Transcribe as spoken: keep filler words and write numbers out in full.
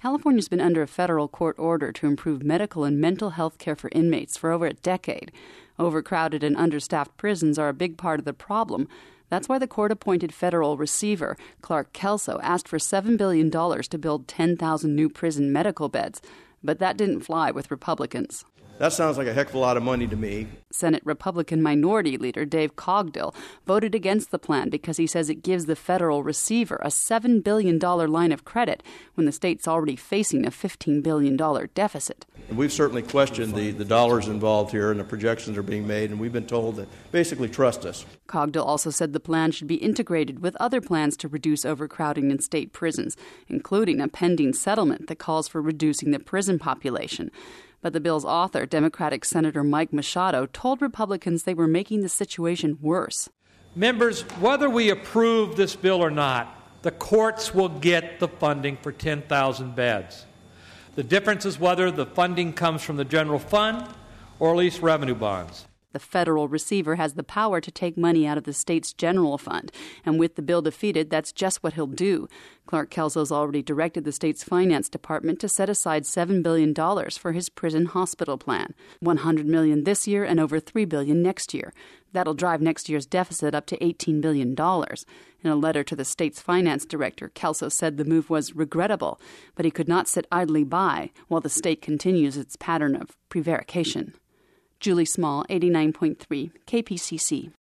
California's been under a federal court order to improve medical and mental health care for inmates for over a decade. Overcrowded and understaffed prisons are a big part of the problem. That's why the court-appointed federal receiver, Clark Kelso, asked for seven billion dollars to build ten thousand new prison medical beds. But that didn't fly with Republicans. That sounds like a heck of a lot of money to me. Senate Republican Minority Leader Dave Cogdill voted against the plan because he says it gives the federal receiver a seven billion dollars line of credit when the state's already facing a fifteen billion dollars deficit. And we've certainly questioned the, the dollars involved here and the projections are being made, and we've been told to basically trust us. Cogdill also said the plan should be integrated with other plans to reduce overcrowding in state prisons, including a pending settlement that calls for reducing the prison population. But the bill's author, Democratic Senator Mike Machado, told Republicans they were making the situation worse. Members, whether we approve this bill or not, the courts will get the funding for ten thousand beds. The difference is whether the funding comes from the general fund or at least revenue bonds. The federal receiver has the power to take money out of the state's general fund, and with the bill defeated, that's just what he'll do. Clark Kelso's already directed the state's finance department to set aside seven billion dollars for his prison hospital plan, one hundred million dollars this year and over three billion dollars next year. That'll drive next year's deficit up to eighteen billion dollars. In a letter to the state's finance director, Kelso said the move was regrettable, but he could not sit idly by while the state continues its pattern of prevarication. Julie Small, eighty-nine point three, K P C C.